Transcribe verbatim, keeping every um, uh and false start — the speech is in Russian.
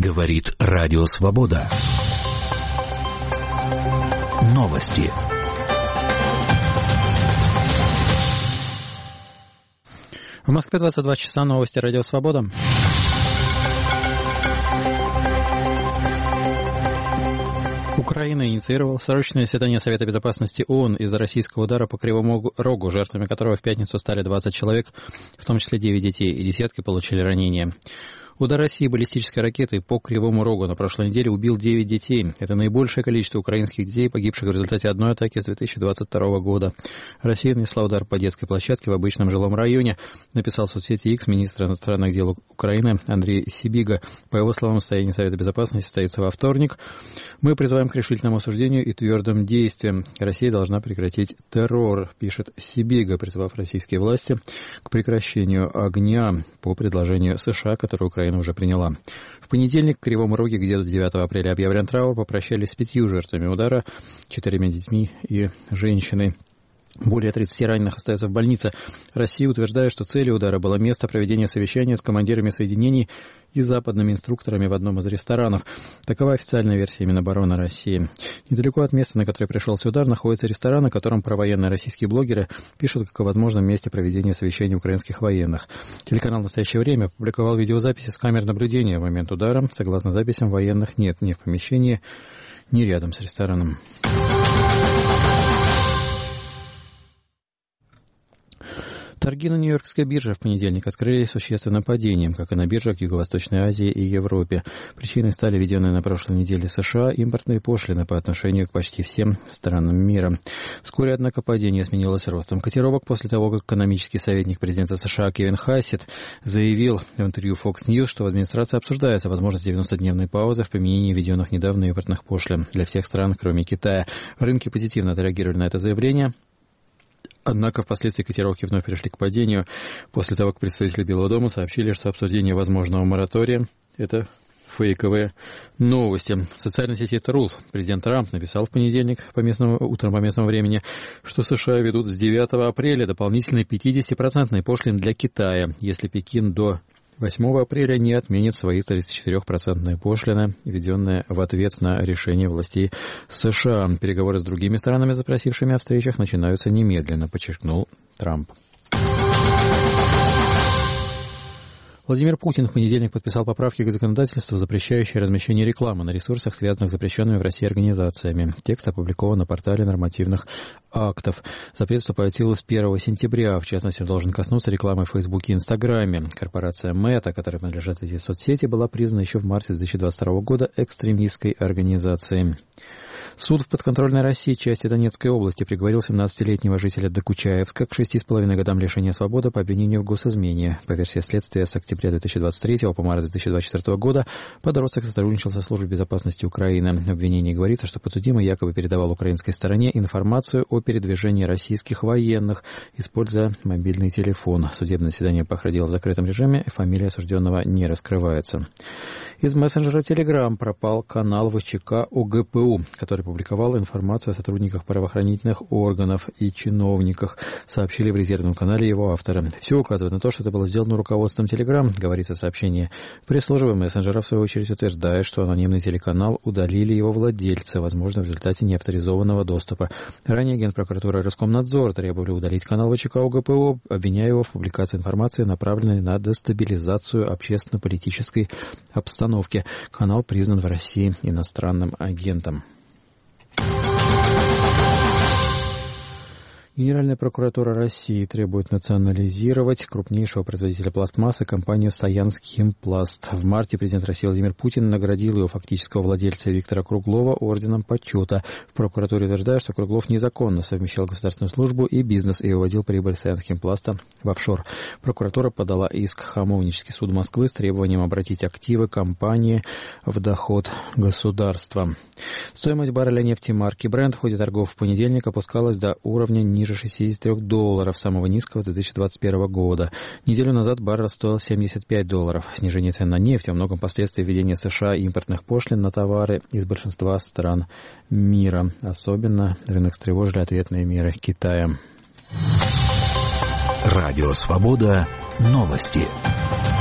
Говорит Радио Свобода. Новости. В Москве двадцать два часа, новости Радио Свобода. Украина инициировала срочное заседание Совета Безопасности ООН из-за российского удара по Кривому Рогу, жертвами которого в пятницу стали двадцать человек, в том числе девять детей, и десятки получили ранения. Удар России баллистической ракетой по Кривому Рогу на прошлой неделе убил девять детей. Это наибольшее количество украинских детей, погибших в результате одной атаки с две тысячи двадцать второго года. Россия нанесла удар по детской площадке в обычном жилом районе, написал в соцсети X министр иностранных дел Украины Андрей Сибига. По его словам, состояние Совета Безопасности состоится во вторник. Мы призываем к решительному осуждению и твердым действиям. Россия должна прекратить террор, пишет Сибига, призвав российские власти к прекращению огня по предложению США, которое Украина уже приняла. В понедельник в Кривом Роге, где до девятого апреля объявлен траур, попрощались с пятью жертвами удара, четырьмя детьми и женщиной. Более тридцати раненых остаются в больнице. Россия утверждает, что целью удара было место проведения совещания с командирами соединений и западными инструкторами в одном из ресторанов. Такова официальная версия Минобороны России. Недалеко от места, на которое пришелся удар, находится ресторан, о котором провоенные российские блогеры пишут как о возможном месте проведения совещаний украинских военных. Телеканал «Настоящее время» опубликовал видеозаписи с камер наблюдения в момент удара. Согласно записям, военных нет ни в помещении, ни рядом с рестораном. Торги на Нью-Йоркской бирже в понедельник открылись существенным падением, как и на биржах Юго-Восточной Азии и Европе. Причиной стали введенные на прошлой неделе США импортные пошлины по отношению к почти всем странам мира. Вскоре, однако, падение сменилось ростом котировок после того, как экономический советник президента США Кевин Хассет заявил в интервью Fox News, что в администрации обсуждается возможность девяностодневной паузы в применении введенных недавно импортных пошлин для всех стран, кроме Китая. Рынки позитивно отреагировали на это заявление. Однако впоследствии котировки вновь перешли к падению после того, как представители Белого дома сообщили, что обсуждение возможного моратория – это фейковые новости. В социальной сети Трул президент Трамп написал в понедельник по местному, утром по местному времени, что США ведут с девятого апреля дополнительные пятидесятипроцентные пошлины для Китая, если Пекин до восьмого апреля не отменит свои тридцатичетырёхпроцентные пошлины, введенные в ответ на решение властей США. Переговоры с другими странами, запросившими о встречах, начинаются немедленно, подчеркнул Трамп. Владимир Путин в понедельник подписал поправки к законодательству, запрещающие размещение рекламы на ресурсах, связанных с запрещенными в России организациями. Текст опубликован на портале нормативных актов. Запрет вступает в силу с первого сентября. В частности, он должен коснуться рекламы в Фейсбуке и Инстаграме. Корпорация Мета, которой принадлежат эти соцсети, была признана еще в марте две тысячи двадцать второго года экстремистской организацией. Суд в подконтрольной России части Донецкой области приговорил семнадцатилетнего жителя Докучаевска к шести с половиной годам лишения свободы по обвинению в госизмене. По версии следствия, с октября две тысячи двадцать третьего по март две тысячи двадцать четвёртого года подросток сотрудничал со Службой безопасности Украины. В обвинении говорится, что подсудимый якобы передавал украинской стороне информацию о передвижении российских военных, используя мобильный телефон. Судебное заседание проходило в закрытом режиме, и фамилия осужденного не раскрывается. Из мессенджера Telegram пропал канал ВЧК ОГПУ, который публиковал информацию о сотрудниках правоохранительных органов и чиновниках, сообщили в резервном канале его авторы. Все указывает на то, что это было сделано руководством Telegram, говорится в сообщении. Пресс-служба мессенджера, в свою очередь, утверждает, что анонимный телеканал удалили его владельцы, возможно, в результате неавторизованного доступа. Ранее Генпрокуратура и Роскомнадзор требовали удалить канал ВЧК ОГПУ, обвиняя его в публикации информации, направленной на дестабилизацию общественно-политической обстановки. Канал признан в России иностранным агентом. Генеральная прокуратура России требует национализировать крупнейшего производителя пластмассы компанию «Саянск Химпласт». В марте президент России Владимир Путин наградил его фактического владельца Виктора Круглова орденом почета. В прокуратуре утверждают, что Круглов незаконно совмещал государственную службу и бизнес и выводил прибыль «Саянск Химпласта» в офшор. Прокуратура подала иск в Хамовнический суд Москвы с требованием обратить активы компании в доход государства. Стоимость барреля нефти марки Brent в ходе торгов в понедельник опускалась до уровня ниже шестьдесят три долларов, самого низкого с две тысячи двадцать первого года. Неделю назад баррель стоил семьдесят пять долларов. Снижение цен на нефть во многом последствия введения США импортных пошлин на товары из большинства стран мира. Особенно рынок встревожили ответные меры Китая. Радио Свобода. Новости.